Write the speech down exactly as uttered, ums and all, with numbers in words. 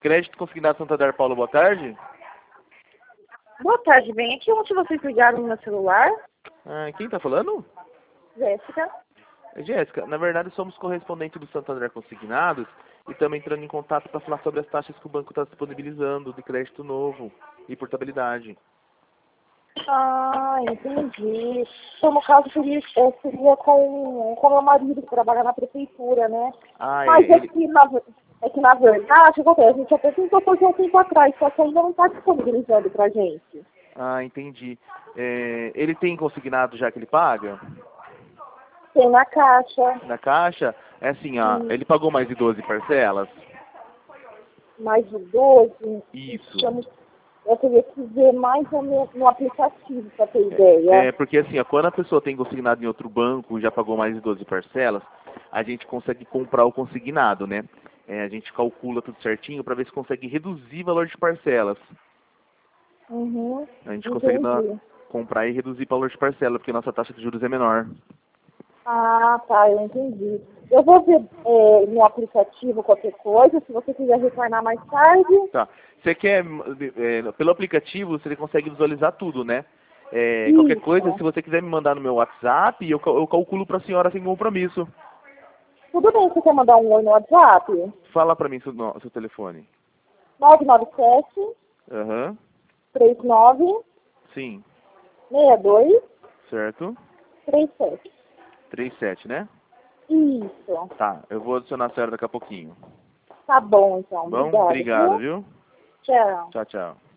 Crédito consignado Santander, Paulo, boa tarde. Boa tarde, bem. Aqui onde vocês ligaram no meu celular? Ah, quem tá falando? Jéssica. É Jéssica. Na verdade, somos correspondentes do Santander Consignados e estamos entrando em contato para falar sobre as taxas que o banco está disponibilizando de crédito novo e portabilidade. Ah, entendi. Então, no caso, seria, eu seria com, com meu marido, que trabalha na prefeitura, né? Ah, Mas é, é ele... que, na, ver- é que, na verdade, acontece, a gente até tentou fazer um tempo atrás, só que ainda não está disponibilizando pra gente. Ah, entendi. É, ele tem consignado já que ele paga? Tem na caixa, Na caixa? É assim, ó, e ele pagou mais de doze parcelas? mais de doze. Isso. Eu, não- eu teria que ver mais ou menos no aplicativo, pra ter É, ideia. é, porque assim, ó, quando a pessoa tem consignado em outro banco e já pagou mais de doze parcelas, a gente consegue comprar o consignado, né? É, a gente calcula tudo certinho para ver se consegue reduzir o valor de parcelas. Uhum, A gente consegue dar, entendi. comprar e reduzir o valor de parcela, porque nossa taxa de juros é menor. Ah, tá, eu entendi. Eu vou ver é, no aplicativo qualquer coisa, se você quiser retornar mais tarde. Tá. Você quer, é, pelo aplicativo, você consegue visualizar tudo, né? É, qualquer coisa, se Isso. você quiser me mandar no meu WhatsApp, eu, cal- eu calculo para a senhora sem compromisso. Tudo bem, você quer mandar um oi no WhatsApp? Fala para mim seu, no- seu telefone. nove nove sete, Aham. três nove, Sim. seis dois, Certo. três sete. trinta e sete, né? Isso. Tá, eu vou adicionar a senhora daqui a pouquinho. Tá bom, então. Bom, Obrigada, obrigado, viu? viu? Tchau. Tchau, tchau.